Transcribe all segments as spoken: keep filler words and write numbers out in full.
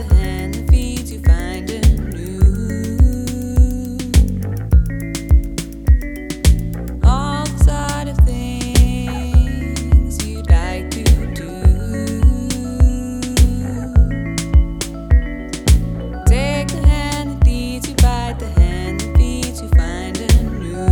hand that feeds you, find anew. All the sort of things you'd like to do. Take the hand that leads you, bite the hand that feeds you, find anew.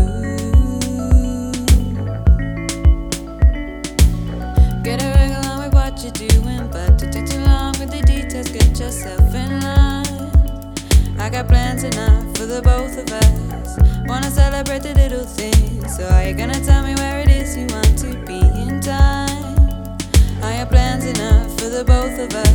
Get a wriggle on with what you're doing, but to take too long with the details, get yourself in line. I got plans enough for the both of us. Wanna celebrate the little things, so are you gonna tell me where it is you want to be in time? Are your plans enough for the both of us?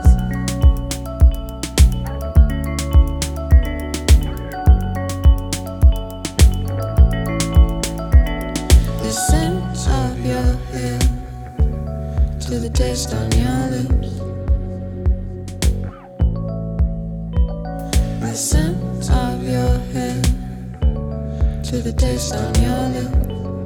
The scent of your hair to the taste on your lips. The scent of your hair to the taste on your lips.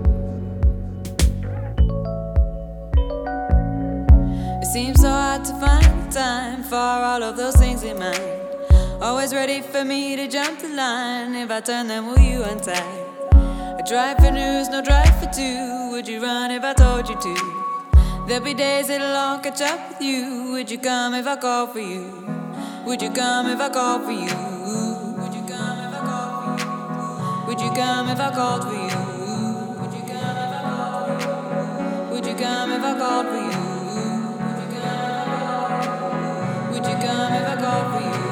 It seems so hard to find time for all of those things in mind. Always ready for me to jump the line. If I turn, then will you untie? I drive for news, no drive for two. Would you run if I told you to? There'll be days it'll all catch up with you. Would you come if I call for you? Would you come if I call for you? Would you come if I call for you? Would you come if I called for you? Would you come if I called for you? Would you come if I called for you? Would you come if I called for you?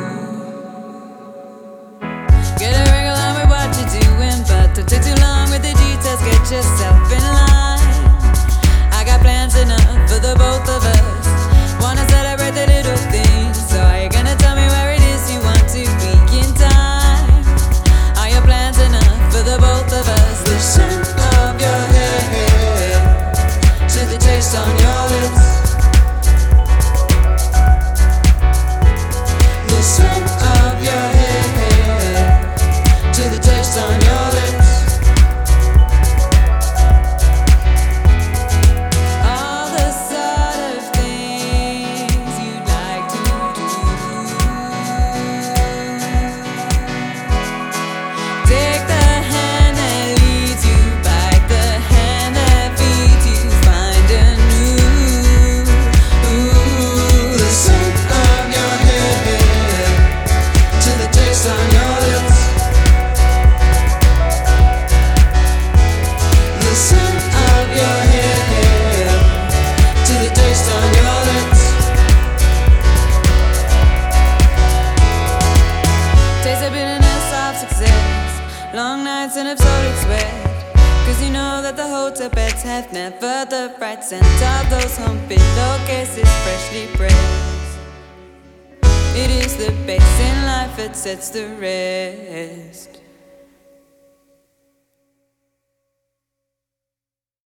Get a wriggle on with what you're doing, but don't take too long with the details, get yourself in line. I got plans enough for the both of us. Wanna celebrate the little things, so are you gonna tell me where it is you want to be in time? Are your plans enough for the both of us? The scent of your hair to the taste on your lips. The scent of your hair to the taste on your lips. Long nights and absurd sweat, cause you know that the hotel beds have never the right scent of those home pillowcases freshly pressed. It is the base in life that sets the rest.